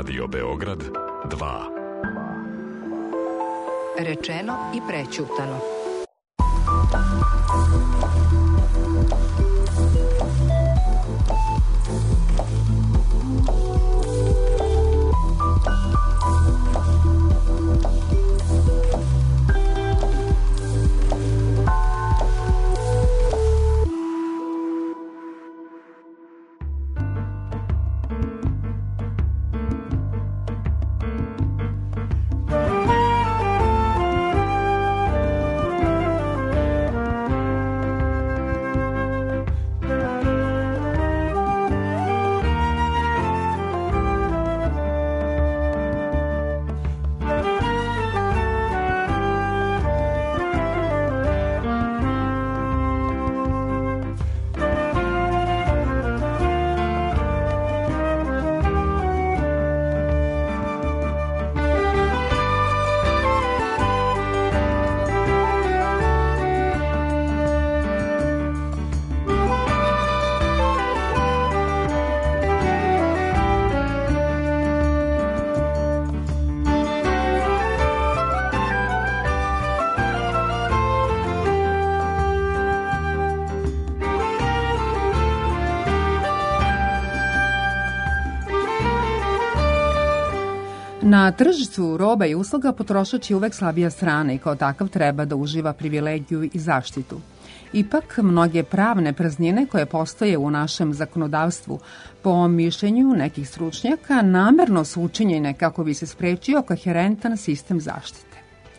Radio Beograd 2. Rečeno i prećutano. Na tržištu roba i usluga potrošač je uvek slabija strana i kao takav treba da uživa privilegiju i zaštitu. Ipak, mnoge pravne praznine koje postoje u našem zakonodavstvu, po mišljenju nekih stručnjaka, namerno su učinjene kako bi se sprečio koherentan sistem zaštite.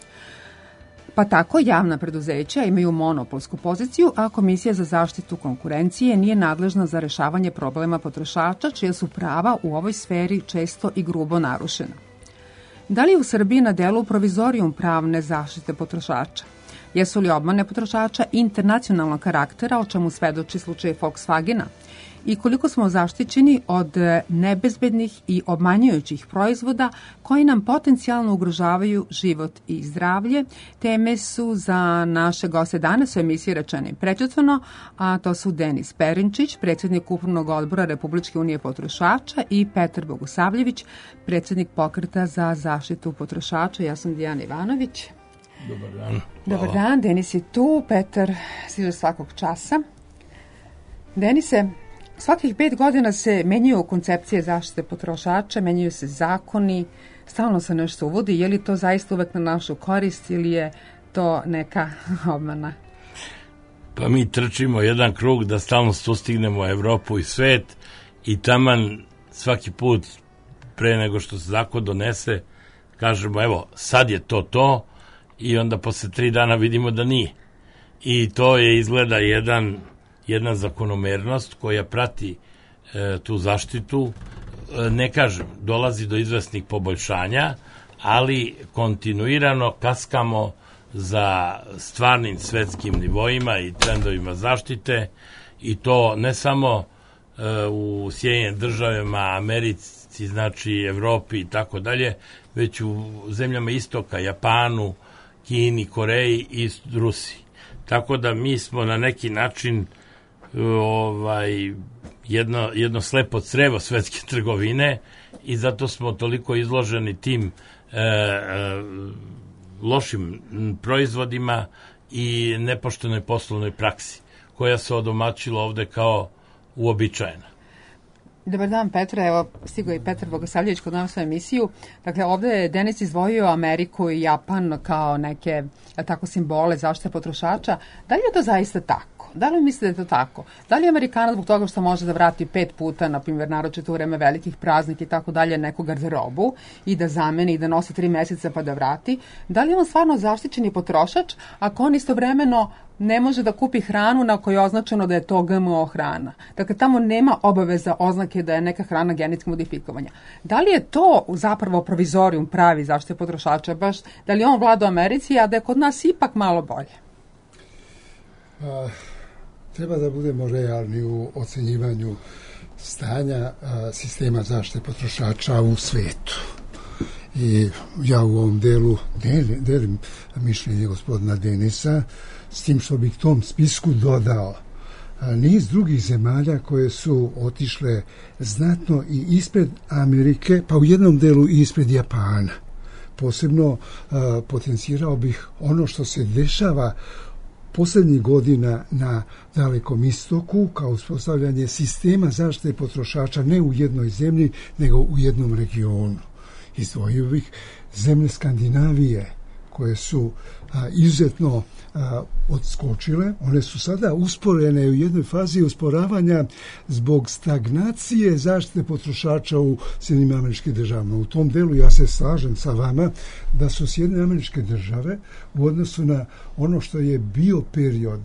Pa tako javna preduzeća imaju monopolsku poziciju, a Komisija za zaštitu konkurencije nije nadležna za rešavanje problema potrošača, čija su prava u ovoj sferi često i grubo narušena. Da li je u Srbiji na delu provizorijum pravne zaštite potrošača? Jesu li obmane potrošača internacionalnog karaktera, o čemu svedoči slučaj Volkswagena? I koliko smo zaštićeni od nebezbednih i obmanjujućih proizvoda koji nam potencijalno ugrožavaju život i zdravlje? Teme su za naše goste danas u emisiji Rečeno i prećutano, a to su Denis Perinčić, predsjednik Upravnog odbora Republičke unije potrošača, i Petar Bogosavljević, predsjednik Pokreta za zaštitu potrošača. Ja sam Dijana Ivanović. Dobar dan. Dobar dan, Denis je tu, Petar stiže svakog časa. Denise, svakih 5 godina se menjaju koncepcije zaštite potrošača, menjaju se zakoni, stalno se nešto uvodi. Je li to zaista uvek na našu korist ili je to neka obmana? Pa mi trčimo jedan krug da stalno sustignemo Evropu i svet i taman svaki put pre nego što se zakon donese kažemo evo sad je to i onda posle 3 dana vidimo da nije. I to je izgleda jedna zakonomernost koja prati tu zaštitu. Ne kažem, dolazi do izvesnih poboljšanja, ali kontinuirano kaskamo za stvarnim svetskim nivoima i trendovima zaštite, i to ne samo u Sjedinjenim državama, Americi, znači Evropi i tako dalje, već u zemljama istoka, Japanu, Kini, Koreji i Rusiji. Tako da mi smo na neki način jedno slepo crevo svetske trgovine i zato smo toliko izloženi tim lošim proizvodima i nepoštenoj poslovnoj praksi koja se odomaćila ovde kao uobičajena. Dobar dan, Petra. Evo, stigao je Petar Bogosavljević kod nas u emisiju. Dakle, ovde je Denis izdvojio Ameriku i Japan kao neke tako simbole zaštite potrošača. Da li je to zaista tako? Da li mislite da je to tako? Da li je Amerikanac zbog toga što može da vrati 5 puta, na primjer, naročito u vreme velikih praznika i tako dalje, neku garderobu i da zameni i da nosi 3 meseca pa da vrati? Da li je on stvarno zaštićeni potrošač ako on istovremeno ne može da kupi hranu na kojoj je označeno da je to GMO hrana? Dakle, tamo nema obaveza oznake da je neka hrana genetski modifikovanja. Da li je to zapravo provizorijum pravi zaštite potrošača? Baš da li on vlada u Americi, a da je kod nas ipak malo bolje? Treba da budemo realni u ocenjivanju stanja sistema zaštite potrošača u svetu. I ja u ovom delu delim mišljenje gospodina Denisa, s tim što bih tom spisku dodao niz drugih zemalja koje su otišle znatno i ispred Amerike, pa u jednom delu i ispred Japana. Posebno potencirao bih ono što se dešava posljednjih godina na Dalekom istoku kao uspostavljanje sistema zaštite potrošača ne u jednoj zemlji, nego u jednom regionu. Izdvojio bih zemlje Skandinavije koje su izuzetno odskočile. One su sada usporene u jednoj fazi usporavanja zbog stagnacije zaštite potrošača u Sjedinjenim Američkim Državama. U tom delu ja se slažem sa vama da su Sjedinjene Američke Države u odnosu na ono što je bio period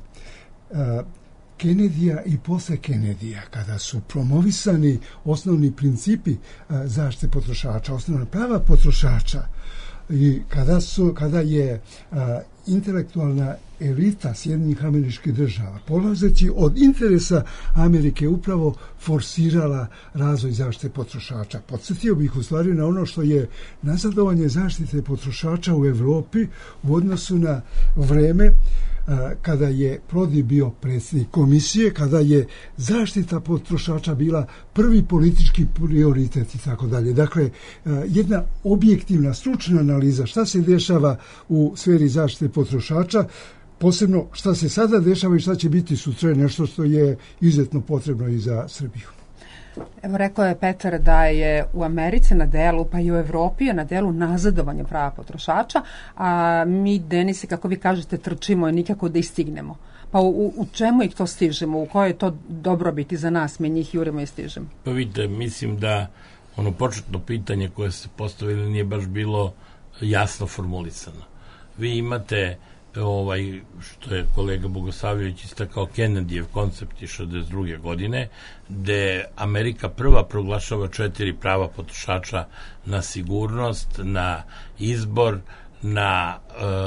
Kennedyja i posle Kennedyja, kada su promovisani osnovni principi zaštite potrošača, osnovna prava potrošača, i kada je intelektualna elita Sjedinjenih Američkih Država, polazeći od interesa Amerike, upravo forsirala razvoj zaštite potrošača. Podsjetio bih u stvari na ono što je nazadovanje zaštite potrošača u Evropi u odnosu na vreme kada je Prodi bio predsjednik komisije, kada je zaštita potrošača bila prvi politički prioritet i tako dalje. Dakle, jedna objektivna, stručna analiza šta se dešava u sferi zaštite potrošača, posebno šta se sada dešava i šta će biti sutra, nešto što je izuzetno potrebno i za Srbiju. Evo, rekao je Petar da je u Americi na delu, pa i u Evropi na delu nazadovanje prava potrošača, a mi, Denise, kako vi kažete, trčimo i nikako da ih stignemo. Pa u čemu ih to stižemo? U kojoj je to dobrobiti za nas? Mi njih jurimo i stižemo. Pa vidite, mislim da ono početno pitanje koje se postavili nije baš bilo jasno formulisano. Vi imate što je kolega Bogosavljević istakao, Kennedyjev koncept iz 62. godine, gde Amerika prva proglašava 4 prava potrošača na sigurnost, na izbor, na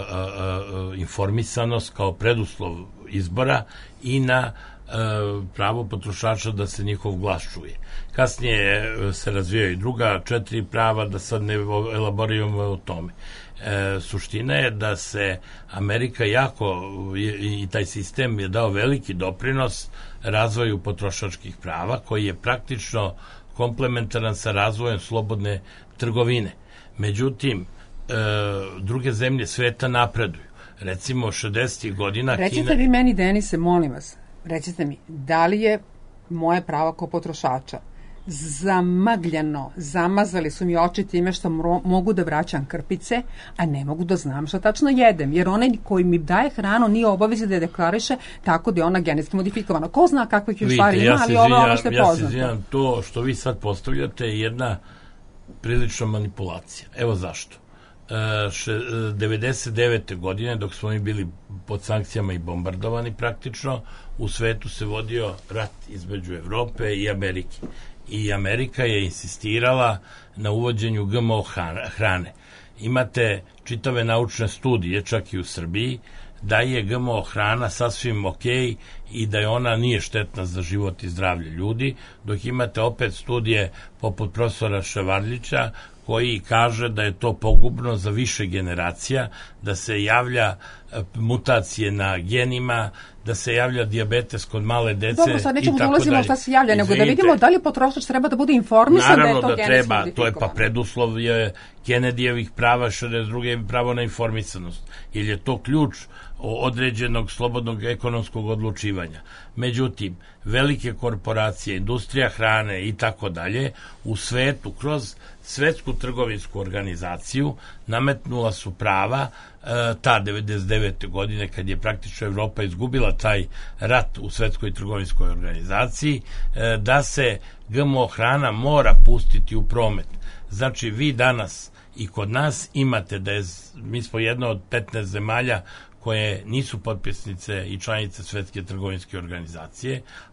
informisanost kao preduslov izbora i na pravo potrošača da se njihov glas čuje. Kasnije se razvijaju druga 4 prava, da sad ne elaboriramo o tome. Suština je da se Amerika jako i taj sistem je dao veliki doprinos razvoju potrošačkih prava, koji je praktično komplementaran sa razvojem slobodne trgovine. Međutim, druge zemlje sveta napreduju. Recimo 60. godina Recite vi meni, Denise, molim vas, recite mi, da li je moje pravo kao potrošača zamagljeno, zamazali su mi oči time što mogu da vraćam krpice, a ne mogu da znam što tačno jedem, jer onaj koji mi daje hranu nije obavezi da je deklariše tako da je ona genetski modifikovana. Ko zna kakvih još stvari ima, ali ovo je ono što je poznato. Ja se izvinjam, to što vi sad postavljate je jedna prilična manipulacija. Evo zašto. 99. godine, dok smo mi bili pod sankcijama i bombardovani praktično, u svetu se vodio rat između Evrope i Amerike. I Amerika je insistirala na uvođenju GMO hrane. Imate čitave naučne studije, čak i u Srbiji, da je GMO hrana sasvim okej i da je ona nije štetna za život i zdravlje ljudi, dok imate opet studije poput profesora Ševarlića koji kaže da je to pogubno za više generacija, da se javlja mutacije na genima, da se javlja dijabetes kod male dece. Dobro, sad nećemo da ulazimo šta se javlja, nego da vidimo da li potrošač treba da bude informisan da je to genetski modifikovano. Naravno da treba, to je pa preduslov je Kennedyjevih prava, 62. pravo na informisanost, jer je to ključ određenog slobodnog ekonomskog odlučivanja. Međutim, velike korporacije, industrija hrane i tako dalje u svetu kroz Svetsku trgovinsku organizaciju nametnula su prava ta 99. godine, kad je praktično Evropa izgubila taj rat u Svetskoj trgovinskoj organizaciji, da se GMO hrana mora pustiti u promet. Znači, vi danas i kod nas imate da je, mi smo jedna od 15 zemalja koje nisu potpisnice i članice Svetske trgovinske organizacije,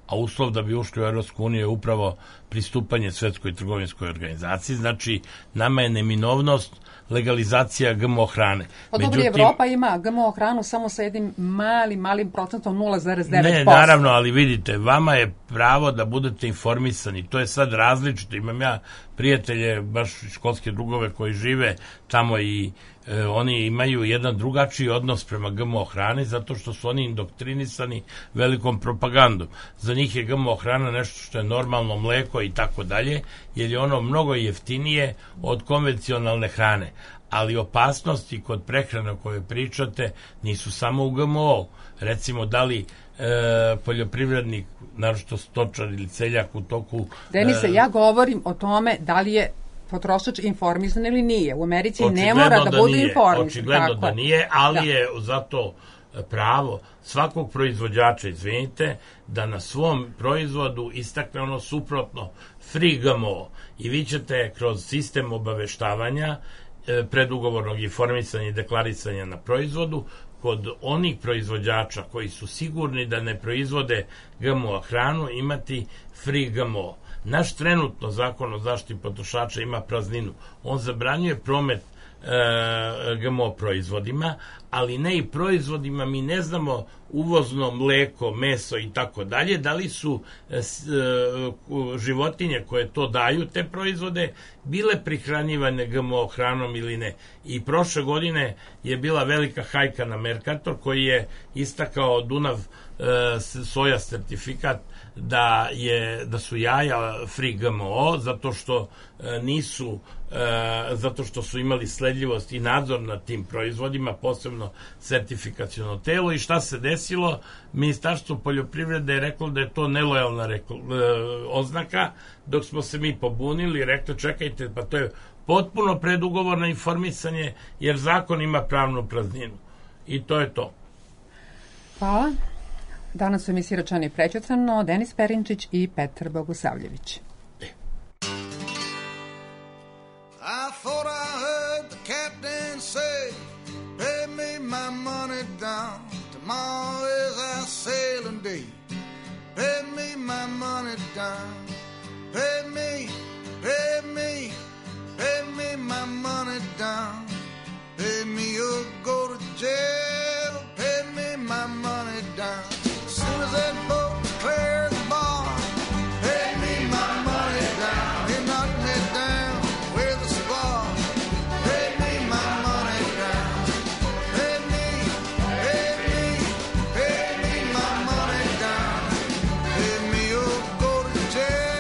a uslov da bi ušli u Evropsku uniju je upravo pristupanje Svetskoj trgovinskoj organizaciji. Znači, nama je neminovnost legalizacija GMO hrane. Pa dobro, Evropa ima GMO hranu samo sa jednim malim procentom 0,9%. Ne, naravno, ali vidite, vama je pravo da budete informisani. To je sad različito. Imam ja prijatelje, baš školske drugove koji žive tamo i oni imaju jedan drugačiji odnos prema GMO hrani zato što su oni indoktrinisani velikom propagandom. Za njih je GMO hrana nešto što je normalno mleko i tako dalje, jer je ono mnogo jeftinije od konvencionalne hrane. Ali opasnosti kod prehrane o kojoj pričate nisu samo u GMO. Recimo, da li poljoprivrednik, naročito stočar ili seljak u toku... Denise, ja govorim o tome da li je potrošač informisan ili nije. U Americi ne mora da bude informisan. Očigledno da nije, ali je zato pravo svakog proizvođača, izvinite, da na svom proizvodu istakne ono suprotno, free GMO. I vi ćete kroz sistem obaveštavanja, predugovornog informisanja i deklarisanja na proizvodu, kod onih proizvođača koji su sigurni da ne proizvode GMO hranu, imati free GMO. Naš trenutno zakon o zaštiti potrošača ima prazninu. On zabranjuje promet GMO proizvodima, ali ne i proizvodima, mi ne znamo uvozno mleko, meso i tako dalje, da li su životinje koje to daju, te proizvode, bile prihranjivane GMO hranom ili ne. I prošle godine je bila velika hajka na Mercator koji je istakao Dunav soja certifikat da su jaja free GMO zato što zato što su imali sledljivost i nadzor nad tim proizvodima, posebno sertifikaciono telo. I šta se desilo? Ministarstvo poljoprivrede je reklo da je to nelojalna oznaka, dok smo se mi pobunili i rekli čekajte, pa to je potpuno predugovorno informisanje, jer zakon ima pravnu prazninu. I to je to. Hvala. Danas u emisiji Rečeno i prećutano Denis Perinčić i Petar Bogosavljević. I thought I heard the captain say, pay me my money down. Tomorrow is our sailing day. Pay me my money down. Pay me, pay me, pay me my money down. Pay me or go to jail. Pay me my money down. As soon as that boat clears the bar, pay me my money down. They knock me down with a spar. Pay me my money down. Pay me, pay me, pay me my money down. Pay me or go to jail.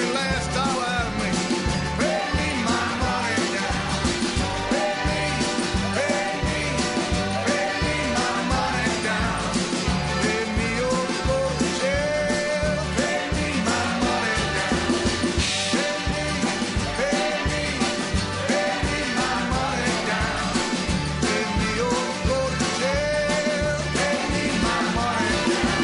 every last dollar out of me. Pay me my money down. Pay me my money down. Pay me or go to jail. Pay me my money down. Pay me my money down. Pay me or go to jail. Pay me my money down.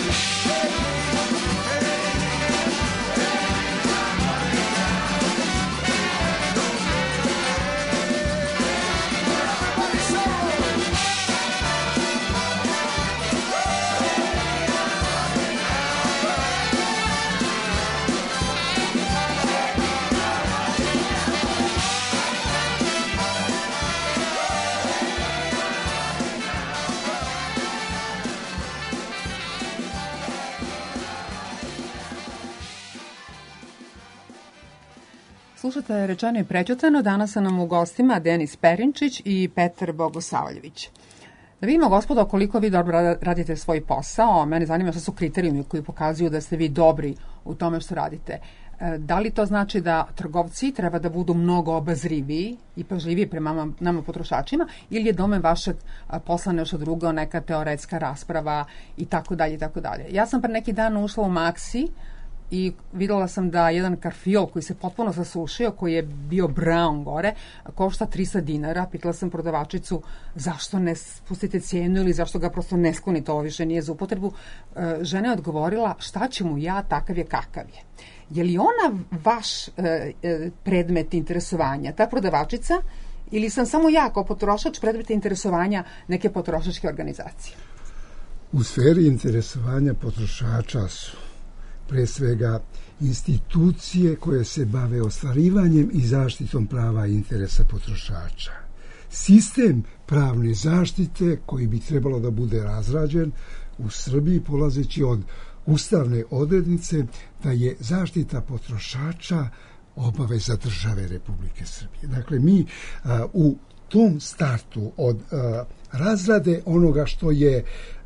Slušate Rečeno i prećutano. Danas su nam u gostima Denis Perinčić i Petar Bogosavljević. Da vidimo, gospodo, koliko vi dobro radite svoj posao. Mene zanima šta su kriterijumi koji pokazuju da ste vi dobri u tome što radite. Da li to znači da trgovci treba da budu mnogo obazriviji i pažljiviji prema nama potrošačima, ili je domen vašeg posla nešto drugo, neka teoretska rasprava i tako dalje i tako dalje? Ja sam pre neki dan ušla u Maxi i videla sam da jedan karfiol koji se potpuno zasušio, koji je bio brown gore, košta 300 dinara. Pitala sam prodavačicu zašto ne spustite cijenu ili zašto ga prosto ne sklonite, ovo više nije za upotrebu. Žena je odgovorila, šta će mu ja, takav je kakav je. Je li ona vaš predmet interesovanja, ta prodavačica, ili sam samo ja kao potrošač predmet interesovanja neke potrošačke organizacije? U sferi interesovanja potrošača su pre svega institucije koje se bave ostvarivanjem i zaštitom prava i interesa potrošača. Sistem pravne zaštite koji bi trebalo da bude razrađen u Srbiji, polazeći od ustavne odrednice da je zaštita potrošača obaveza države Republike Srbije. Dakle, mi u tom startu od razrade onoga što je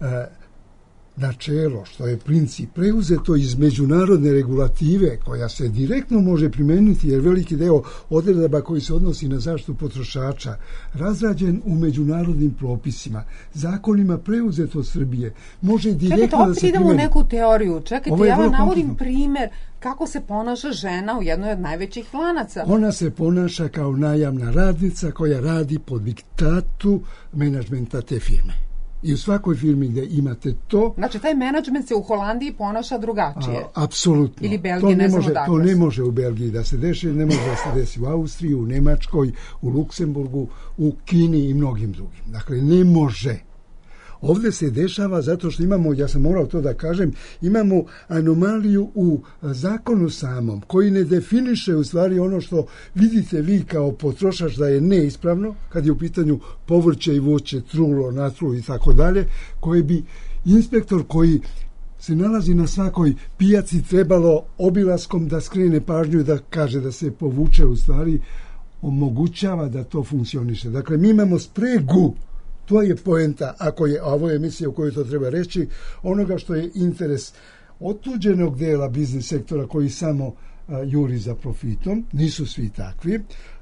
načelo, što je princip preuzeto iz međunarodne regulative koja se direktno može primeniti, jer veliki deo odredaba koji se odnosi na zaštitu potrošača razrađen u međunarodnim propisima, zakonima preuzeto od Srbije, može direktno da se primeni. Idemo u neku teoriju. Čekajte, ja vam navodim primer kako se ponaša žena u jednoj od najvećih lanaca. Ona se ponaša kao najamna radnica koja radi po diktatu menadžmenta te firme. I u svakoj firmi gde imate to... Znači, taj menadžment se u Holandiji ponaša drugačije. Apsolutno. Ili Belgiji, ne znam odakle. To ne može u Belgiji da se deši, ne može da se desi u Austriji, u Nemačkoj, u Luksemburgu, u Kini i mnogim drugim. Dakle, ne može. Ovdje se dešava zato što imamo, ja sam morao to da kažem, imamo anomaliju u zakonu samom, koji ne definiše u stvari ono što vidite vi kao potrošač da je neispravno, kad je u pitanju povrće i voće, trulo, natrulo i tako dalje, koje bi inspektor koji se nalazi na svakoj pijaci trebalo obilaskom da skrene pažnju i da kaže da se povuče, u stvari omogućava da to funkcioniše. Dakle, mi imamo spregu. To je poenta, ako je ovo emisija u kojoj to treba reći, onoga što je interes otuđenog dela biznis sektora koji samo juri za profitom, nisu svi takvi,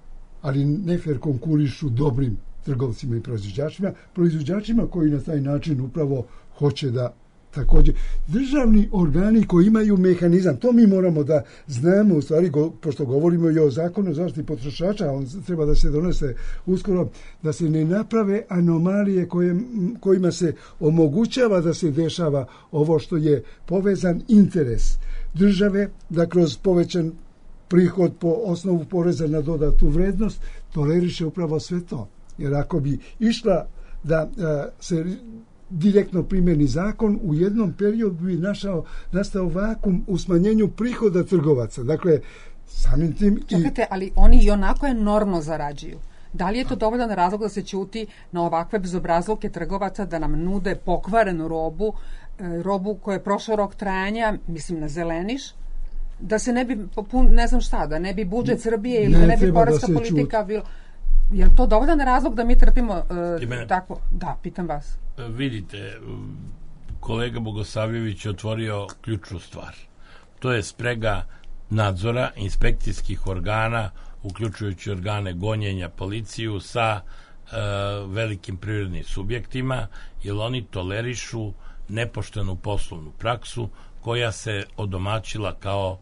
ali nefer konkurišu dobrim trgovcima i proizvođačima koji na taj način upravo hoće da također državni organi koji imaju mehanizam, to mi moramo da znamo, u stvari, pošto govorimo i o zakonu o zaštiti potrošača, on treba da se donese uskoro, da se ne naprave anomalije kojima se omogućava da se dešava ovo što je povezan interes države, da kroz povećan prihod po osnovu poreza na dodatu vrednost toleriše upravo sve to. Jer ako bi išla da se direktno primjeni zakon, u jednom periodu bi nastao vakum u smanjenju prihoda trgovaca. Dakle, samim tim... Čekajte, ali oni i onako enormno zarađuju. Da li je to dovoljan razlog da se ćuti na ovakve bezobrazluke trgovaca da nam nude pokvarenu robu koja je prošao rok trajanja, mislim na zeleniš, da se ne bi, ne znam šta, da ne bi budžet Srbije ili da ne bi poreska politika bilo... Je li to dovoljan razlog da mi trpimo tako? Da, pitam vas. Vidite, kolega Bogosavljević je otvorio ključnu stvar. To je sprega nadzora inspekcijskih organa, uključujući organe gonjenja, policiju, sa velikim privrednim subjektima, jer oni tolerišu nepoštenu poslovnu praksu koja se odomaćila kao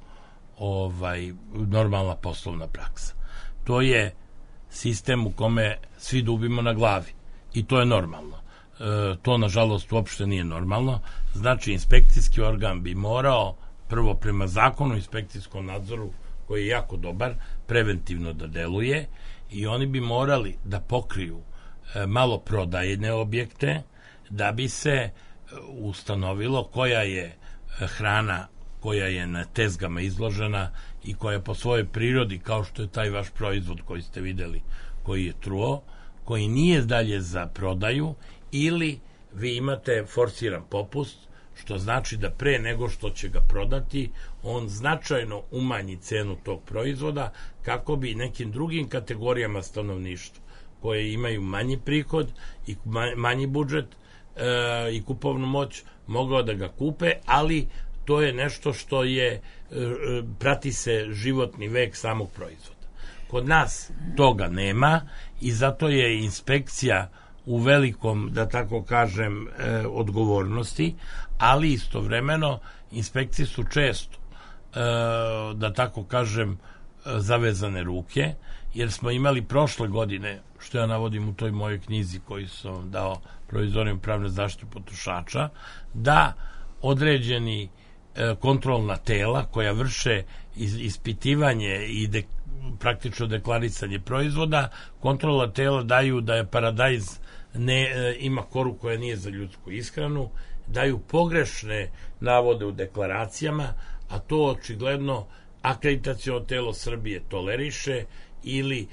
normalna poslovna praksa. To je sistem u kome svi dubimo na glavi i to je normalno. To nažalost uopšte nije normalno. Znači inspekcijski organ bi morao prvo prema zakonu o inspekcijskom nadzoru, koji je jako dobar, preventivno da deluje, i oni bi morali da pokriju maloprodajne objekte da bi se ustanovilo koja je hrana koja je na tezgama izložena i koja po svojoj prirodi, kao što je taj vaš proizvod koji ste videli, koji je truo, koji nije dalje za prodaju, ili vi imate forsiran popust, što znači da pre nego što će ga prodati, on značajno umanji cenu tog proizvoda kako bi nekim drugim kategorijama stanovništva koje imaju manji prihod i manji budžet i kupovnu moć mogao da ga kupe, ali to je nešto što je, prati se životni vek samog proizvoda. Kod nas toga nema i zato je inspekcija u velikom, da tako kažem, odgovornosti, ali istovremeno inspekcije su često, da tako kažem, zavezane ruke, jer smo imali prošle godine, što ja navodim u toj mojoj knjizi koju sam dao Provizorijum pravne zaštite potrošača, da određeni kontrolna tela koja vrše ispitivanje i praktično deklarisanje proizvoda, kontrolna tela daju da je paradajz ima koru koja nije za ljudsku ishranu, daju pogrešne navode u deklaracijama, a to očigledno akreditaciono telo Srbije toleriše ili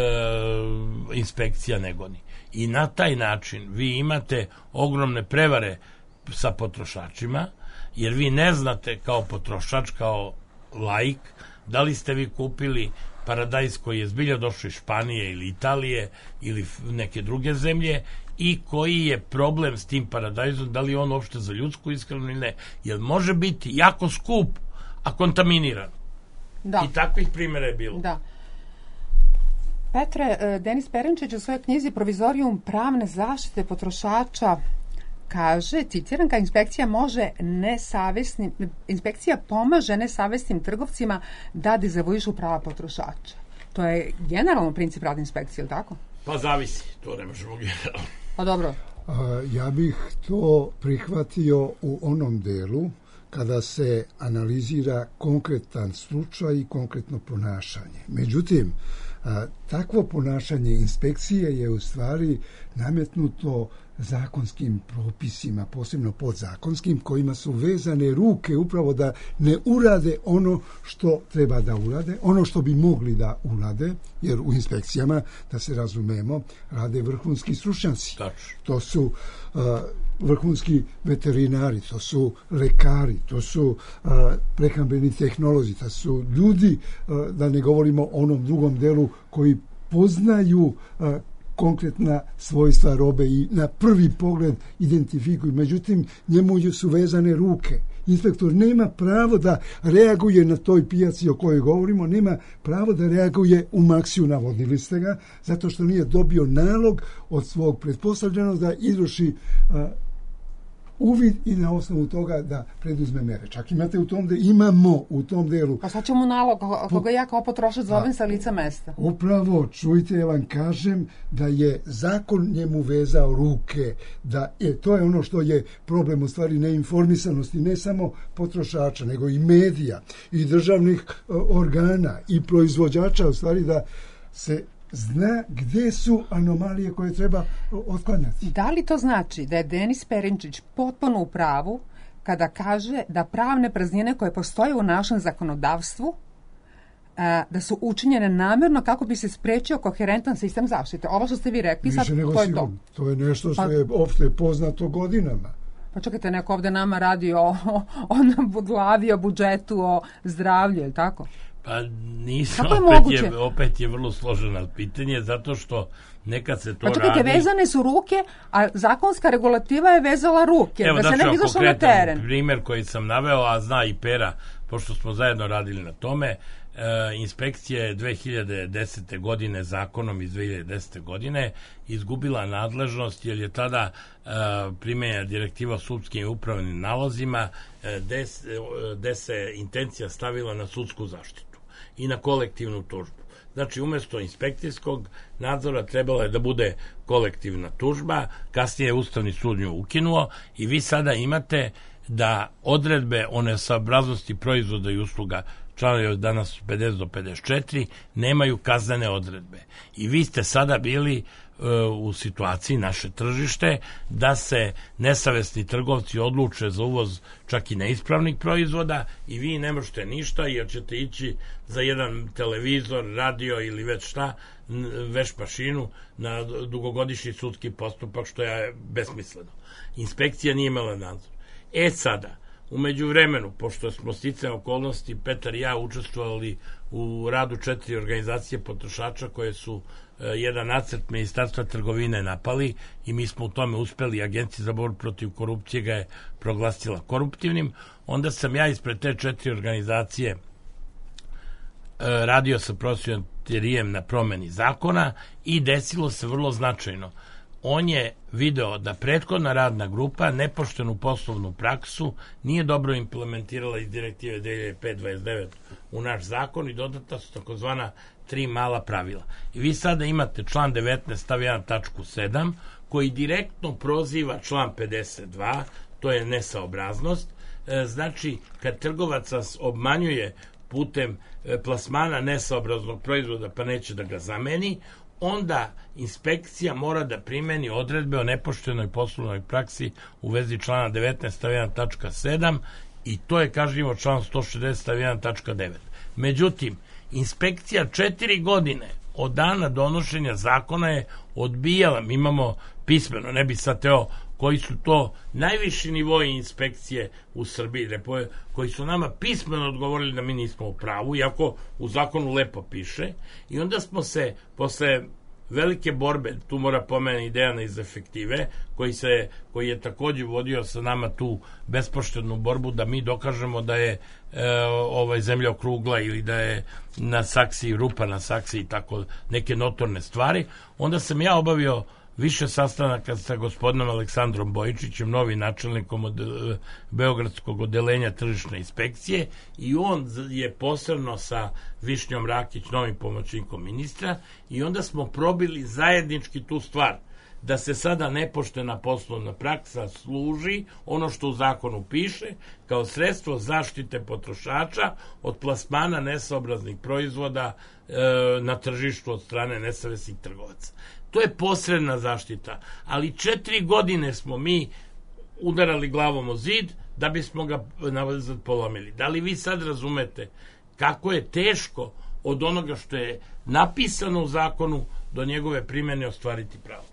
inspekcija ne goni. I na taj način vi imate ogromne prevare sa potrošačima, jer vi ne znate kao potrošač, kao laik, da li ste vi kupili paradajz koji je zbilja došao iz Španije ili Italije ili neke druge zemlje, i koji je problem s tim paradajzom, da li je on uopšte za ljudsku ishranu ili ne, jer može biti jako skup, a kontaminiran. Da. I takvih primjera je bilo. Da. Petre, Denis Perenčić u svojoj knjizi Provizorijum pravne zaštite potrošača kaže, citiram ga, inspekcija pomaže nesavesnim trgovcima da dezavuišu prava potrošača. To je generalno princip rada inspekcije, ili tako? Pa zavisi, to ne možemo generalno. Pa dobro. Ja bih to prihvatio u onom delu kada se analizira konkretan slučaj i konkretno ponašanje. Međutim, takvo ponašanje inspekcije je u stvari nametnuto zakonskim propisima, posebno podzakonskim, kojima su vezane ruke upravo da ne urade ono što treba da urade, ono što bi mogli da urade, jer u inspekcijama, da se razumemo, rade vrhunski stručnjaci. To su vrhunski veterinari, to su lekari, to su prehrambeni tehnolozi, to su ljudi, da ne govorimo o onom drugom delu, koji poznaju konkretna svojstva robe i na prvi pogled identifikuju. Međutim, njemu su vezane ruke. Inspektor nema pravo da reaguje na toj pijaci o kojoj govorimo, nema pravo da reaguje u Maksiju, navodili ste ga, zato što nije dobio nalog od svog pretpostavljenog da izvrši uvid i na osnovu toga da preduzme mere. Čak imate imamo u tom delu. Pa sad ćemo nalog, koga ja kao potrošač zovem sa lica mesta. Upravo, čujte, ja vam kažem da je zakon njemu vezao ruke, da to je ono što je problem u stvari neinformisanosti, ne samo potrošača, nego i medija, i državnih organa, i proizvođača, u stvari da se zna gdje su anomalije koje treba otklanjati. Da li to znači da je Denis Perenčić potpuno u pravu kada kaže da pravne praznine koje postoje u našem zakonodavstvu da su učinjene namjerno kako bi se sprečio koherentan sistem zaštite? Ovo što ste vi rekli, sad, to je to. To je nešto što je opšte poznato godinama. Pa čekajte, neko ovdje nama radi o glavi, o budžetu, o zdravlju, ili tako? Pa nisam, Kako je moguće? Opet je vrlo složeno pitanje, zato što nekad se to Pa čekajte, radi... vezane su ruke, a zakonska regulativa je vezala ruke, Evo, da se ne bi izašlo na teren. Primer koji sam naveo, a zna i Pera, pošto smo zajedno radili na tome, inspekcija je 2010. godine, zakonom iz 2010. godine, izgubila nadležnost jer je tada primenjena direktiva o sudskim i upravnim nalozima, gde se intencija stavila na sudsku zaštitu i na kolektivnu tužbu. Znači, umesto inspekcijskog nadzora trebala je da bude kolektivna tužba, kasnije je Ustavni sud nju ukinuo i vi sada imate da odredbe o nesaobraznosti proizvoda i usluga, članovi danas 50 do 54, nemaju kaznene odredbe. I vi ste sada bili u situaciji, naše tržište, da se nesavesni trgovci odluče za uvoz čak i neispravnih proizvoda i vi ne možete ništa jer ćete ići za jedan televizor, radio ili već šta, veš mašinu na dugogodišnji sudski postupak, što je besmisleno. Inspekcija nije imala nadzor. Sada, u međuvremenu, pošto smo sticajem okolnosti, Petar i ja učestvovali u radu 4 organizacije potrošača koje su jedan nacrt Ministarstva trgovine napali i mi smo u tome uspeli, Agencija za borbu protiv korupcije ga je proglasila koruptivnim, onda sam ja ispred te 4 organizacije radio sa profesorom Terijem na promeni zakona i desilo se vrlo značajno. On je video da prethodna radna grupa nepoštenu poslovnu praksu nije dobro implementirala iz direktive 2005-29 u naš zakon i dodata su takozvana 3 mala pravila. I vi sada imate član 19 stav 1 tačku 7 koji direktno proziva član 52, to je nesaobraznost. Znači, kad trgovac vas obmanjuje putem plasmana nesaobraznog proizvoda pa neće da ga zameni, onda inspekcija mora da primeni odredbe o nepoštenoj poslovnoj praksi u vezi člana 19 stav 1 tačka 7 i to je kažnjivo član 160 stav 1 tačka 9. Međutim, inspekcija 4 godine od dana donošenja zakona je odbijala, mi imamo pismeno, ne bi sad teo koji su to najviši nivoji inspekcije u Srbiji, koji su nama pismeno odgovorili da mi nismo u pravu, iako u zakonu lepo piše, i onda smo se posle velike borbe, tu mora pomeni Dejana iz Efektive, koji je također vodio sa nama tu bespoštednu borbu da mi dokažemo da je zemlja okrugla ili da je na saksiji rupa na saksiji, tako neke notorne stvari. Onda sam ja obavio više sastanaka sa gospodinom Aleksandrom Bojičićem, novim načelnikom od Beogradskog odeljenja tržišne inspekcije, i on je posebno sa Višnjom Rakić, novim pomoćnikom ministra, i onda smo probili zajednički tu stvar, da se sada nepoštena poslovna praksa služi, ono što u zakonu piše, kao sredstvo zaštite potrošača od plasmana nesaobraznih proizvoda na tržištu od strane nesavesnih trgovaca. To je posredna zaštita, ali 4 godine smo mi udarali glavom o zid da bismo ga nazad polomili. Da li vi sad razumete kako je teško od onoga što je napisano u zakonu do njegove primjene ostvariti pravo?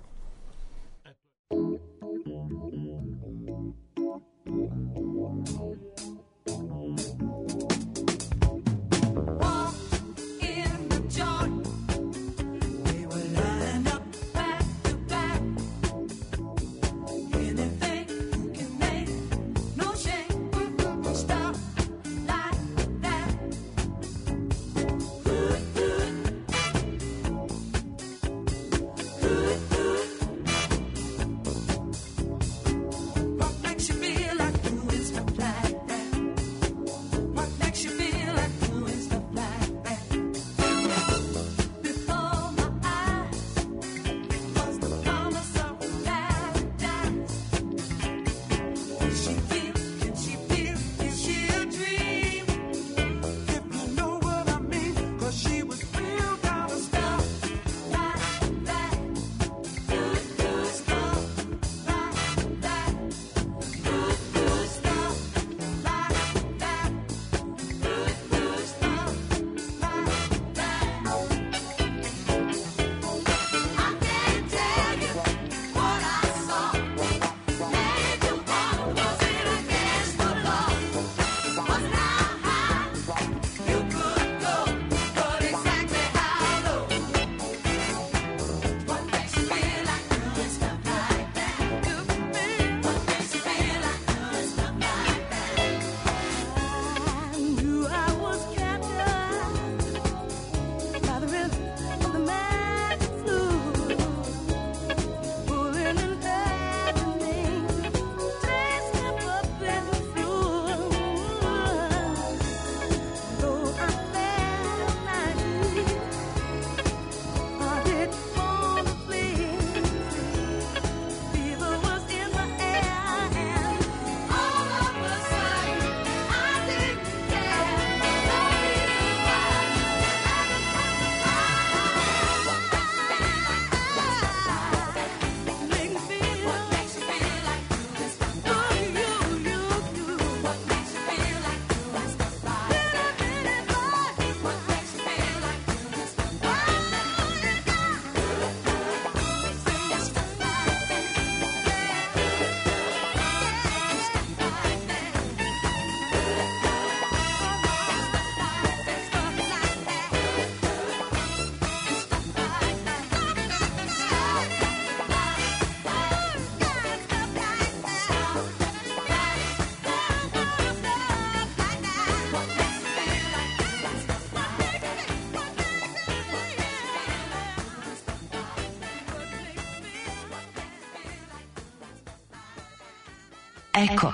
Eko.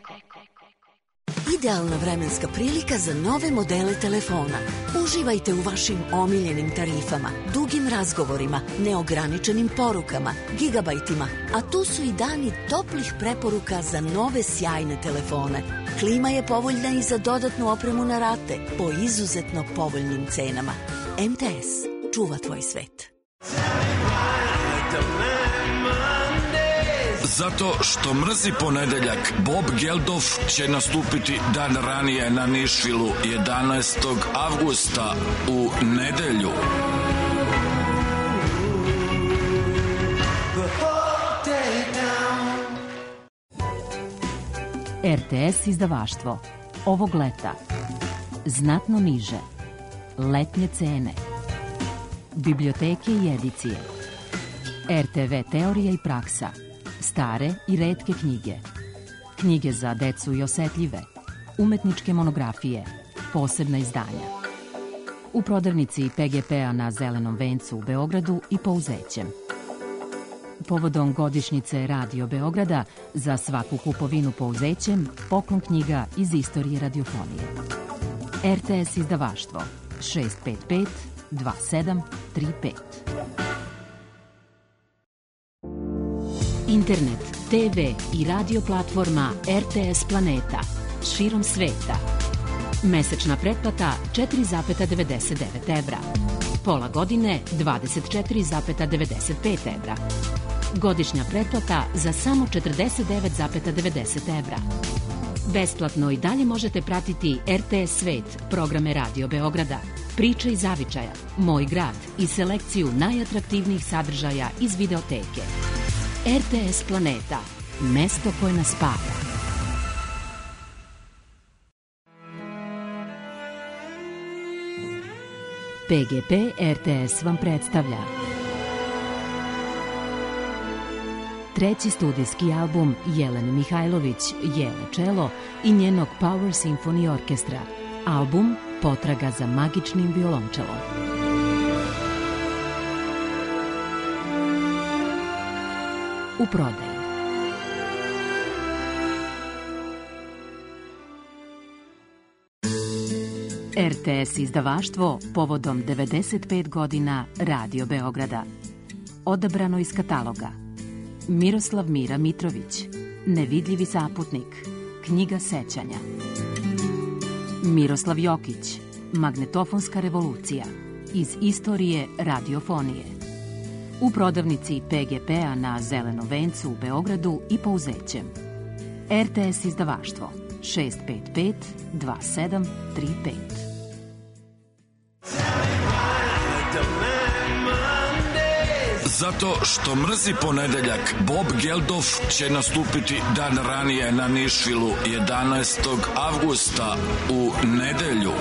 Idealna vremenska prilika za nove modele telefona. Uživajte u vašim omiljenim tarifama, dugim razgovorima, neograničenim porukama, gigabajtima, a tu su i dani toplih preporuka za nove sjajne telefone. Klima je povoljna i za dodatnu opremu na rate po izuzetno povoljnim cenama. MTS čuva tvoj svet. Zato što mrzi ponedeljak, Bob Geldof će nastupiti dan ranije na Nišvilu 11. avgusta u nedelju. RTS izdavaštvo. Ovog leta znatno niže. Letnje cene. Biblioteke i edicije. RTV teorija i praksa. Stare i retke knjige. Knjige za decu i osetljive. Umetničke monografije. Posebna izdanja. U prodavnici PGP-a na Zelenom vencu u Beogradu i Pouzećem. Povodom godišnjice Radio Beograda za svaku kupovinu Pouzećem poklon knjiga iz istorije radiofonije. RTS izdavaštvo 655 2735. Internet, TV i radio platforma RTS Planeta širom sveta. Mesečna pretplata 4,99 evra. Pola godine 24,95 evra. Godišnja pretplata za samo 49,90 evra. Besplatno i dalje možete pratiti RTS Svet, programe Radio Beograda, Priče iz zavičaja, Moj grad i selekciju najatraktivnijih sadržaja iz videoteke. RTS Planeta, mesto koje nas spaja. PGP RTS vam predstavlja treći studijski album Jelene Mihajlović, Jele Čelo i njenog Power Symphony Orkestra. Album Potraga za magičnim violončelom. U prodaji. RTS izdavaštvo povodom 95 godina Radio Beograda. Odabrano iz kataloga: Miroslav Mira Mitrović, Nevidljivi saputnik, Knjiga sećanja. Miroslav Jokić, Magnetofonska revolucija, iz istorije radiofonije. U prodavnici PGP-a na Zelenom vencu u Beogradu i Pouzećem. RTS izdavaštvo 655 2735. Zato što mrzi ponedeljak, Bob Geldof će nastupiti dan ranije na Nišvilu 11. avgusta u nedelju.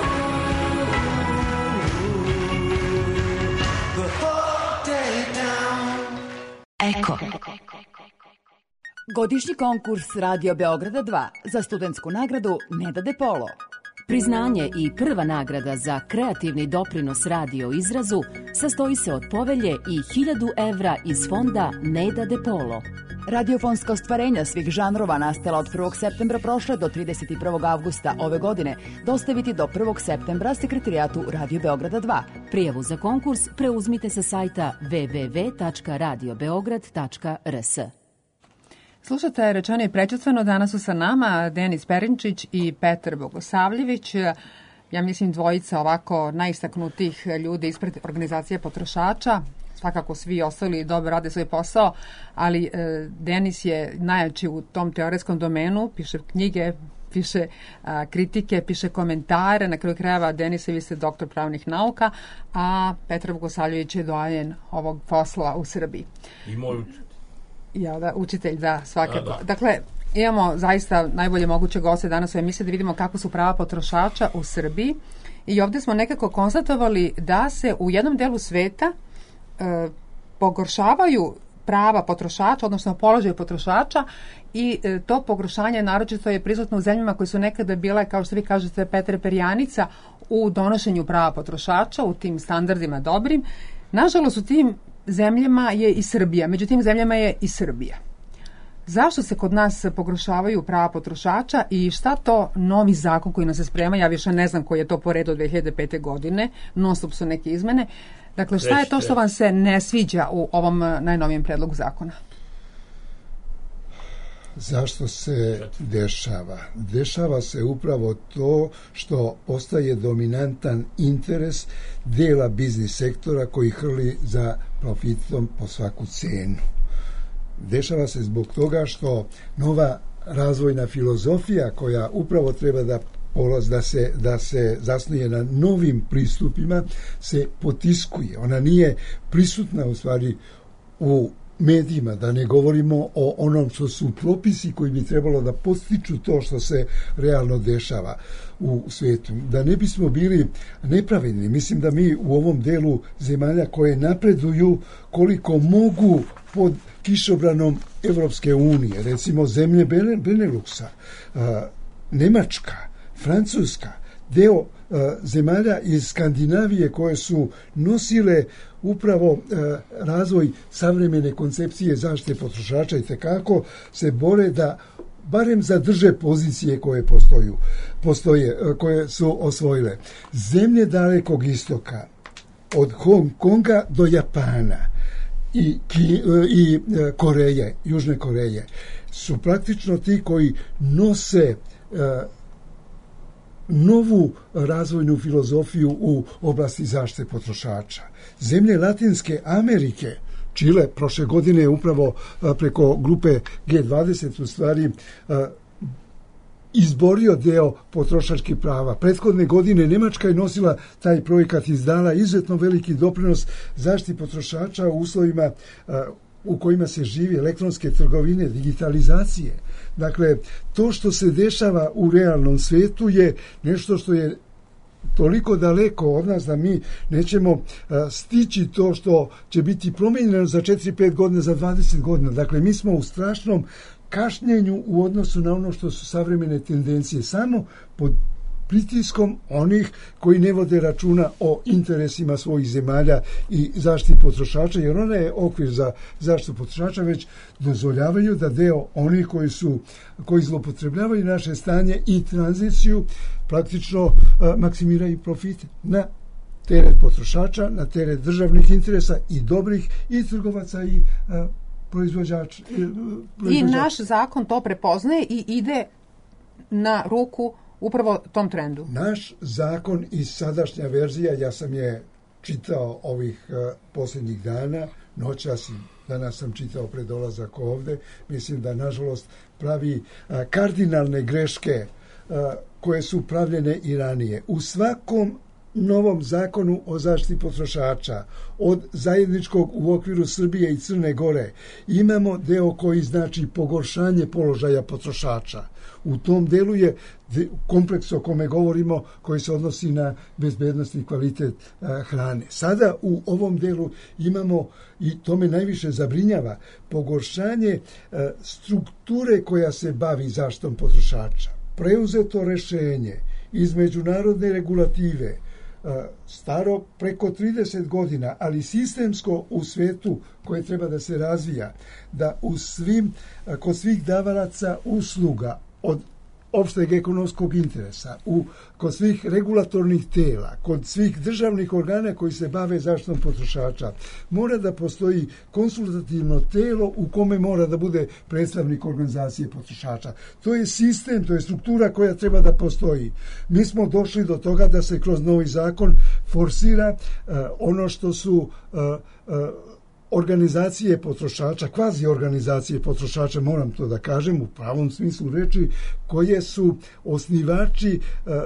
Eko. Godišnji konkurs Radio Beograda 2 za studentsku nagradu Neda De Polo. Priznanje i prva nagrada za kreativni doprinos radio izrazu sastoji se od povelje i 1000 evra iz fonda Neda De Polo. Radiofonska ostvarenja svih žanrova nastala od 1. septembra prošle do 31. avgusta ove godine dostaviti do 1. septembra sekretarijatu Radio Beograda 2. Prijavu za konkurs preuzmite sa sajta www.radiobeograd.rs. Slušate Rečeno i prečutveno, danas su sa nama Denis Perinčić i Petar Bogosavljević. Ja mislim dvojica ovako najistaknutijih ljudi ispred organizacije potrošača. Svakako svi ostali dobro rade svoj posao, ali Denis je najjači u tom teoretskom domenu, piše knjige, piše kritike, piše komentare, na kraju krajeva Denise, vi ste doktor pravnih nauka, a Petar Bogosavljević je doajen ovog posla u Srbiji. I moj učitelj. Ja, da, učitelj, da, svakako. Dakle, imamo zaista najbolje moguće goste danas u emisiji da vidimo kako su prava potrošača u Srbiji i ovdje smo nekako konstatovali da se u jednom delu sveta pogoršavaju prava potrošača, odnosno položaj potrošača i to pogoršanje naročito je prisutno u zemljama koje su nekada bile, kao što vi kažete, Petre, perjanica u donošenju prava potrošača, u tim standardima dobrim. Nažalost, u tim zemljama je i Srbija, među tim zemljama je i Srbija. Zašto se kod nas pogoršavaju prava potrošača i šta to novi zakon koji nam se sprema, ja više ne znam koji je to po redu od 2005. godine, non stop su neke izmene. Dakle, šta je to što vam se ne sviđa u ovom najnovijem predlogu zakona? Zašto se dešava? Dešava se upravo to što postaje dominantan interes dela biznis sektora koji hrli za profitom po svaku cenu. Dešava se zbog toga što nova razvojna filozofija koja upravo treba da se zasnuje na novim pristupima se potiskuje. Ona nije prisutna u stvari u medijima, da ne govorimo o onom što su propisi koji bi trebalo da postiču to što se realno dešava u svetu. Da ne bismo bili nepravedni, mislim da mi u ovom delu zemalja koje napreduju koliko mogu pod kišobranom Evropske unije, recimo zemlje Beneluxa, Nemačka, Francuska, deo zemalja iz Skandinavije koje su nosile upravo razvoj savremene koncepcije zaštite potrošača i tekako se bore da barem zadrže pozicije koje postoje, koje su osvojile. Zemlje Dalekog istoka, od Hong Konga do Japana i Koreje, Južne Koreje, su praktično ti koji nose novu razvojnu filozofiju u oblasti zaštite potrošača. Zemlje Latinske Amerike, Čile, prošle godine je upravo preko grupe G20 u stvari izborio deo potrošačkih prava. Prethodne godine Nemačka je nosila taj projekat, izdala izuzetno veliki doprinos zaštiti potrošača u uslovima u kojima se živi, elektronske trgovine, digitalizacije. Dakle, to što se dešava u realnom svetu je nešto što je toliko daleko od nas da mi nećemo stići to što će biti promijenjeno za 4-5 godina, za 20 godina. Dakle, mi smo u strašnom kašnjenju u odnosu na ono što su savremene tendencije, samo pod pritiskom onih koji ne vode računa o interesima svojih zemalja i zaštiti potrošača, jer ona je okvir za zaštitu potrošača, već dozvoljavaju da deo onih koji zloupotrebljavaju naše stanje i tranziciju praktično maksimiraju profite na teret potrošača, na teret državnih interesa i dobrih i trgovaca i proizvođača. I naš zakon to prepoznaje i ide na ruku upravo tom trendu. Naš zakon i sadašnja verzija, ja sam je čitao ovih posljednjih dana, noćas i danas sam čitao pred dolazak ovde, mislim da nažalost pravi kardinalne greške koje su pravljene i ranije. U svakom novom zakonu o zaštiti potrošača od zajedničkog u okviru Srbije i Crne Gore imamo deo koji znači pogoršanje položaja potrošača. U tom delu je kompleks o kome govorimo koji se odnosi na bezbednost i kvalitet hrane. Sada u ovom delu imamo, i to me najviše zabrinjava, pogoršanje strukture koja se bavi zaštitom potrošača. Preuzeto rešenje iz međunarodne regulative staro preko 30 godina, ali sistemsko u svetu koje treba da se razvija, da kod svih davalaca usluga od opšteg ekonomskog interesa, kod svih regulatornih tela, kod svih državnih organa koji se bave zaštitom potrošača, mora da postoji konsultativno telo u kome mora da bude predstavnik organizacije potrošača. To je sistem, to je struktura koja treba da postoji. Mi smo došli do toga da se kroz novi zakon forsira ono što su organizacije potrošača, kvazi organizacije potrošača, moram to da kažem u pravom smislu reči, koje su osnivači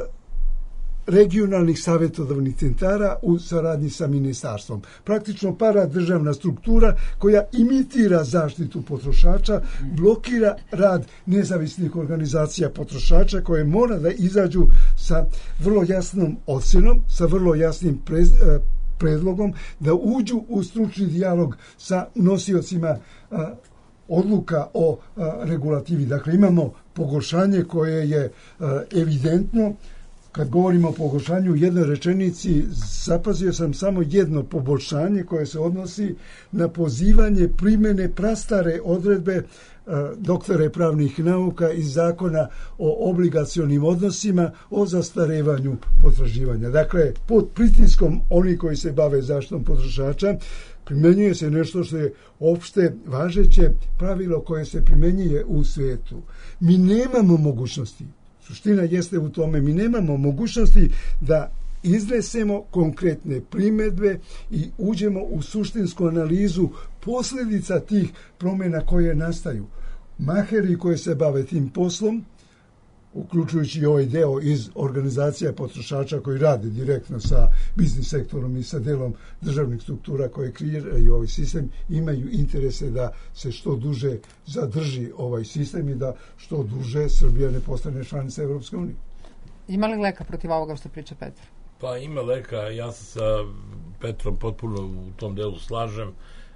regionalnih savjetodavnih centara u saradnji sa ministarstvom. Praktično paradržavna struktura koja imitira zaštitu potrošača, blokira rad nezavisnih organizacija potrošača koje mora da izađu sa vrlo jasnom ocenom, sa vrlo jasnim predlogom, da uđu u stručni dijalog sa nosiocima odluka o regulativi. Dakle, imamo pogoršanje koje je evidentno kad govorimo o poboljšanju u jednoj rečenici, zapazio sam samo jedno poboljšanje koje se odnosi na pozivanje primjene prastare odredbe doktore pravnih nauka iz zakona o obligacionim odnosima o zastarevanju potraživanja. Dakle, pod pritiskom oni koji se bave zaštitom potrošača primjenjuje se nešto što je opšte važeće pravilo koje se primjenjuje u svijetu. Mi nemamo mogućnosti, suština jeste u tome, mi nemamo mogućnosti da iznesemo konkretne primjedbe i uđemo u suštinsku analizu posljedica tih promjena koje nastaju. Maheri koji se bave tim poslom, uključujući i ovaj deo iz organizacija potrošača koji rade direktno sa biznis sektorom i sa delom državnih struktura koje kreiraju ovaj sistem, imaju interese da se što duže zadrži ovaj sistem i da što duže Srbija ne postane članica Evropske unije. Ima li leka protiv ovoga što priča Petar? Pa ima leka, ja se sa Petrom potpuno u tom delu slažem.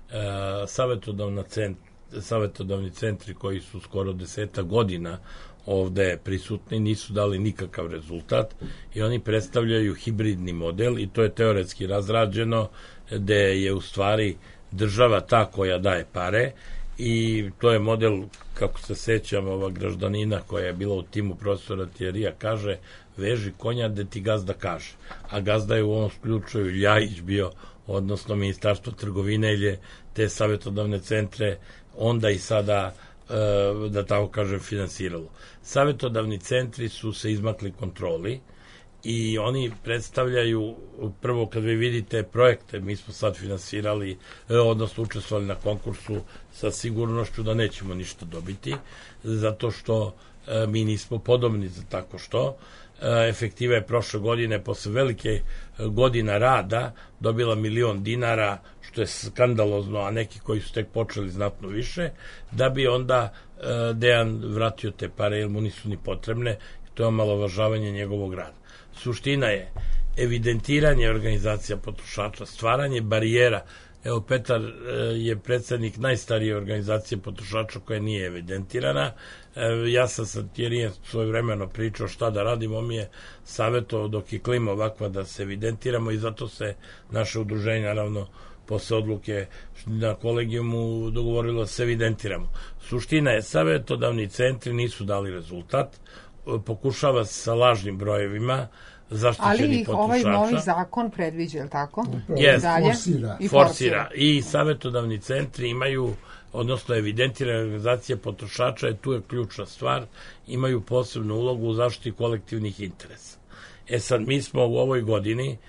Savetodavni centri koji su skoro 10 godina ovde prisutni nisu dali nikakav rezultat i oni predstavljaju hibridni model i to je teoretski razrađeno, gde je u stvari država ta koja daje pare i to je model, kako se sećam, ova graždanina koja je bila u timu profesora Tijerija, kaže veži konja gde ti gazda kaže, a gazda je u ovom slučaju Ljajić bio, odnosno Ministarstvo trgovine ili te savetodavne centre onda i sada, da tako kažem, finansiralo. Savetodavni centri su se izmakli kontroli i oni predstavljaju, prvo kad vi vidite projekte, mi smo sad finansirali, odnosno učestvovali na konkursu sa sigurnošću da nećemo ništa dobiti, zato što mi nismo podobni za tako što. Efektiva je prošle godine, posle velike godina rada, dobila $1.000.000 dinara, što je skandalozno, a neki koji su tek počeli znatno više, da bi onda Dejan vratio te pare, jer mu nisu ni potrebne, to je omalovažavanje njegovog rada. Suština je evidentiranje organizacija potrošača, stvaranje barijera. Evo, Petar je predsednik najstarije organizacije potrošača koja nije evidentirana. Ja sam sa Tjerijem svojevremeno pričao šta da radimo, on mi je savjetovao dok je klima ovakva da se evidentiramo i zato se naše udruženje, naravno, posle odluke na kolegijumu dogovorilo da se evidentiramo. Suština je, savetodavni centri nisu dali rezultat, pokušava se sa lažnim brojevima zaštićenih potrošača. Ali ih ovaj novi zakon predviđa, je li tako? Forsira. I savetodavni centri imaju, odnosno evidentirane organizacije potrošača, tu je ključna stvar, imaju posebnu ulogu u zaštiti kolektivnih interesa. Sad, mi smo u ovoj godini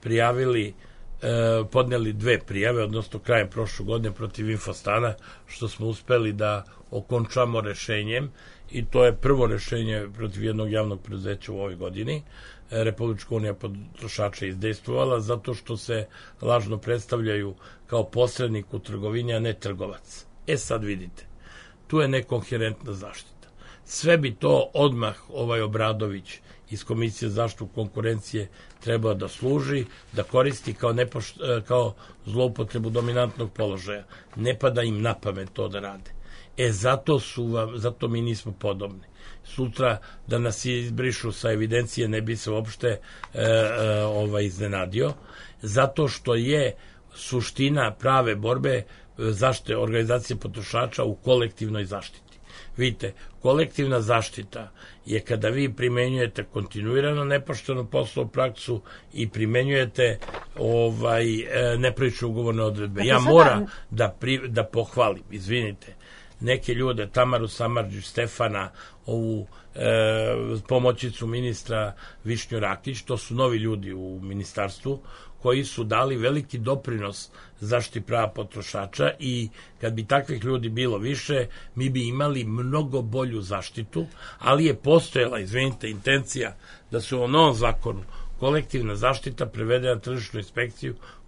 podneli 2 prijave, odnosno krajem prošle godine protiv Infostana, što smo uspeli da okončamo rešenjem i to je prvo rešenje protiv jednog javnog preduzeća u ovoj godini. Republička unija potrošača izdejstvovala zato što se lažno predstavljaju kao posrednik u trgovini, a ne trgovac. Sad vidite, tu je nekonherentna zaštita. Sve bi to odmah ovaj Obradović iz Komisije za zaštitu konkurencije treba da služi, da koristi kao zloupotrebu dominantnog položaja. Ne pada im na pamet to da rade. Zato mi nismo podobni. Sutra da nas izbrišu sa evidencije ne bi se uopšte iznenadio, zato što je suština prave borbe zaštite organizacije potrošača u kolektivnoj zaštiti. Vidite, kolektivna zaštita je kada vi primenjujete kontinuirano nepoštenu poslovnu praksu i primenjujete nepravične ugovorne odredbe. Ja moram da pohvalim, izvinite, neke ljude, Tamaru Samardžić, Stefana, ovu pomoćnicu ministra Višnju Rakić, to su novi ljudi u ministarstvu, koji su dali veliki doprinos zaštiti prava potrošača i kad bi takvih ljudi bilo više, mi bi imali mnogo bolju zaštitu, ali je postojala, izvinite, intencija da se u novom zakonu kolektivna zaštita prevede na tržišnu inspekciju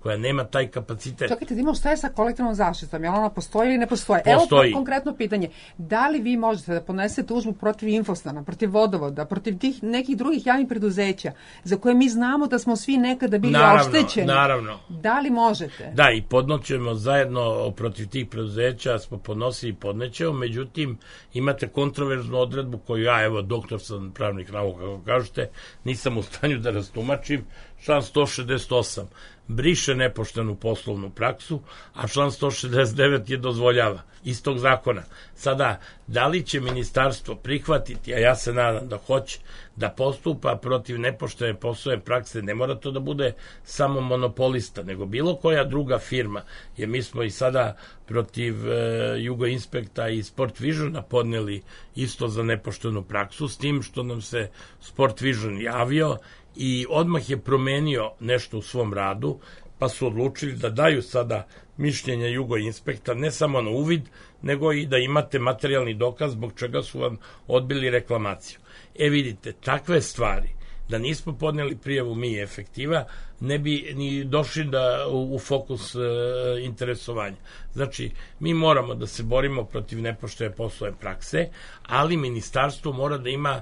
koja nema taj kapacitet. Čekajte, da imamo šta je sa kolektivnom zaštitom, je li ona postoji ili ne postoji? Postoji. Evo konkretno pitanje, da li vi možete da podnesete tužbu protiv Infostana, protiv Vodovoda, protiv tih nekih drugih javnih preduzeća, za koje mi znamo da smo svi nekada bili oštećeni? Naravno. Da li možete? Da, i podnoćemo zajedno protiv tih preduzeća, smo podnosili i podnećemo, međutim, imate kontroverznu odredbu koju ja, evo, doktor sam pravnih nauka, kako kažete, nisam u stanju da rastumačim. Član 168 briše nepoštenu poslovnu praksu, a član 169 je dozvoljava iz tog zakona. Sada, da li će ministarstvo prihvatiti, a ja se nadam da hoće, da postupa protiv nepoštene poslovne prakse, ne mora to da bude samo monopolista, nego bilo koja druga firma, jer mi smo i sada protiv Jugoinspekta i Sport Visiona podneli isto za nepoštenu praksu, s tim što nam se Sport Vision javio i odmah je promenio nešto u svom radu, pa su odlučili da daju sada mišljenja Jugoinspekta ne samo na uvid, nego i da imate materijalni dokaz zbog čega su vam odbili reklamaciju. Vidite, takve stvari, da nismo podneli prijavu mi i Efektiva, ne bi ni došli u fokus interesovanja. Znači, mi moramo da se borimo protiv nepoštene poslovne prakse, ali ministarstvo mora da ima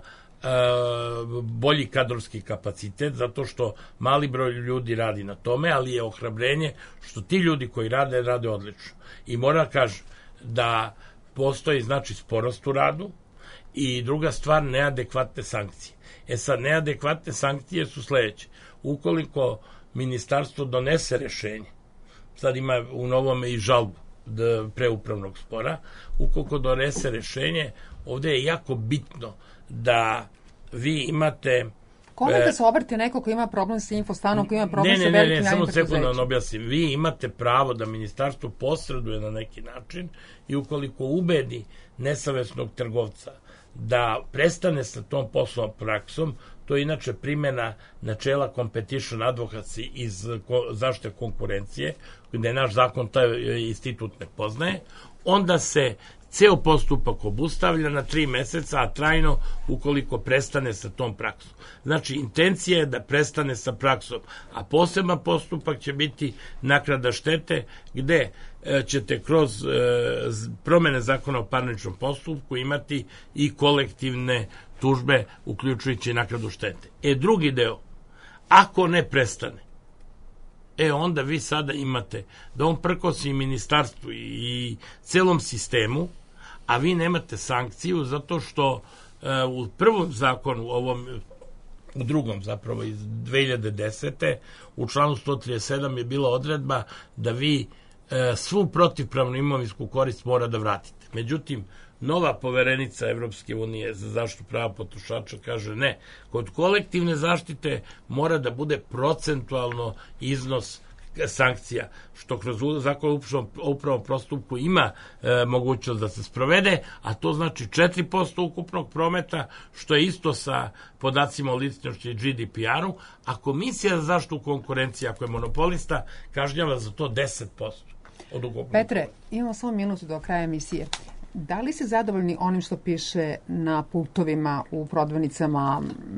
bolji kadrovski kapacitet, zato što mali broj ljudi radi na tome, ali je ohrabrenje što ti ljudi koji rade odlično. I mora kažem da postoji, znači, sporost u radu i druga stvar, neadekvatne sankcije. Sad, neadekvatne sankcije su sledeće. Ukoliko ministarstvo donese rešenje, sad ima u novome i žalbu preupravnog spora, ukoliko donese rešenje, ovde je jako bitno da vi imate... Kome da se obrati neko ko ima problem sa Infostanom, ko ima problem sa velikim javnim preduzećima? Samo sekundu da objasnim. Vi imate pravo da ministarstvo posreduje na neki način i ukoliko ubedi nesavesnog trgovca da prestane sa tom poslovnom praksom, to je inače primjena načela competition advocacy iz zaštite konkurencije, gde naš zakon taj institut ne poznaje, onda se ceo postupak obustavlja na 3 meseca, a trajno ukoliko prestane sa tom praksom. Znači, intencija je da prestane sa praksom, a poseban postupak će biti naknada štete, gde ćete kroz promene zakona o parničnom postupku imati i kolektivne tužbe, uključujući naknadu štete. Drugi deo, ako ne prestane, onda vi sada imate da on prkosi ministarstvu i celom sistemu, a vi nemate sankciju zato što u prvom zakonu, u drugom zapravo iz 2010. u članu 137 je bila odredba da vi svu protivpravnu imovinsku korist mora da vratite. Međutim, nova poverenica Evropske unije za zaštitu prava potrošača kaže ne, kod kolektivne zaštite mora da bude procentualno iznos sankcija, što kroz zakon o upravnom postupku ima mogućnost da se sprovede, a to znači 4% ukupnog prometa, što je isto sa podacima o ličnosti i GDPR-u, a Komisija za zaštitu konkurencije, ako je monopolista, kažnjava za to 10% od ukupnog. Petre, imamo samo minutu do kraja emisije. Da li ste zadovoljni onim što piše na pultovima u prodavnicama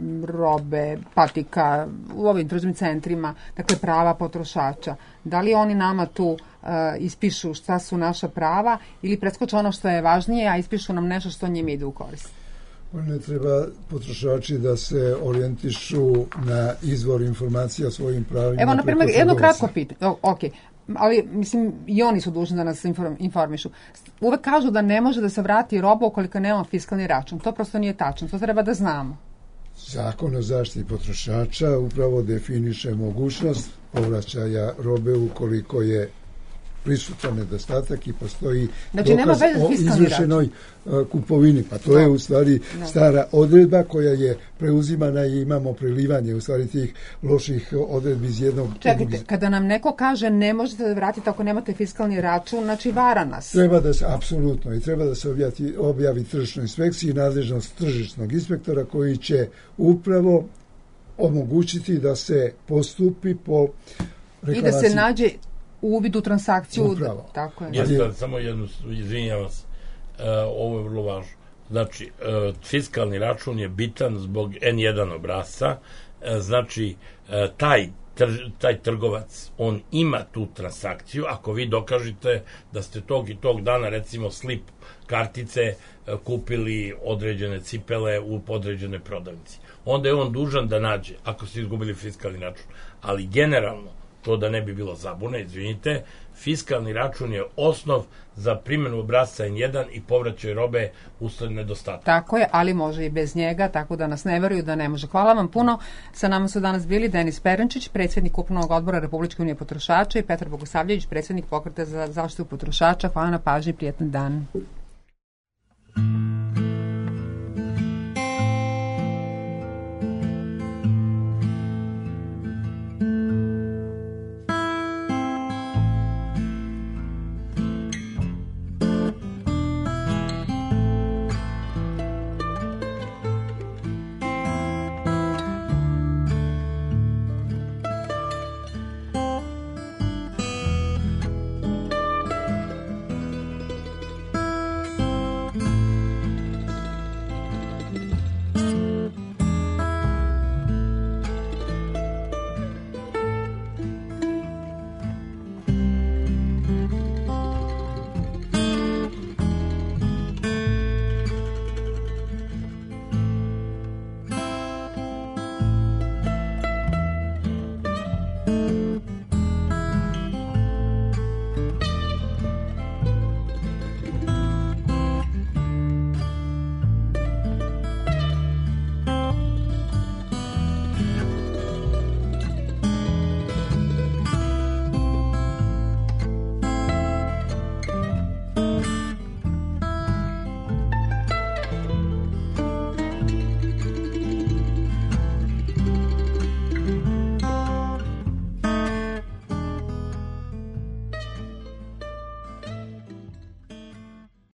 robe, patika, u ovim tržnim centrima, dakle prava potrošača? Da li oni nama tu ispišu šta su naša prava ili preskoče ono što je važnije, a ispišu nam nešto što njima ide u korist? Ne treba potrošači da se orijentišu na izvor informacija o svojim pravima. Evo, na primjer, jedno kratko pitanje. Ali, mislim, i oni su dužni da nas informišu. Uvek kažu da ne može da se vrati roba ukoliko nema fiskalni račun. To prosto nije tačno. To treba da znamo. Zakon o zaštiti potrošača upravo definiše mogućnost povraćaja robe ukoliko je prisutan nedostatak i postoji dokaz o izvršenoj kupovini. Pa to je u stvari stara odredba koja je preuzimana i imamo prelivanje u stvari tih loših odredbi iz jednog... Čekajte, kada nam neko kaže ne možete da vratite ako nemate fiskalni račun, znači vara nas. Treba da se, apsolutno, i treba da se objavi tržišnoj inspekciji nadležnost tržišnog inspektora koji će upravo omogućiti da se postupi po reklamaciji. I da se nađe uvid u transakciju. Upravo. Tako je. Jeste, samo jednu, izvinjavam se, ovo je vrlo važno. Znači, fiskalni račun je bitan zbog N1 obrasca, znači, taj taj trgovac, on ima tu transakciju, ako vi dokažete da ste tog i tog dana, recimo slip kartice, kupili određene cipele u određenoj prodavnici. Onda je on dužan da nađe, ako ste izgubili fiskalni račun. Ali generalno, to da ne bi bilo zabune, izvinite, fiskalni račun je osnov za primjenu obrasca N1 i povraćaj robe usled nedostatka. Tako je, ali može i bez njega, tako da nas ne veruju da ne može. Hvala vam puno. Sa nama su danas bili Denis Perenčić, predsjednik Upravnog odbora Republičke unije potrošača, i Petar Bogosavljević, predsjednik Pokreta za zaštitu potrošača. Hvala na pažnji, prijetan dan.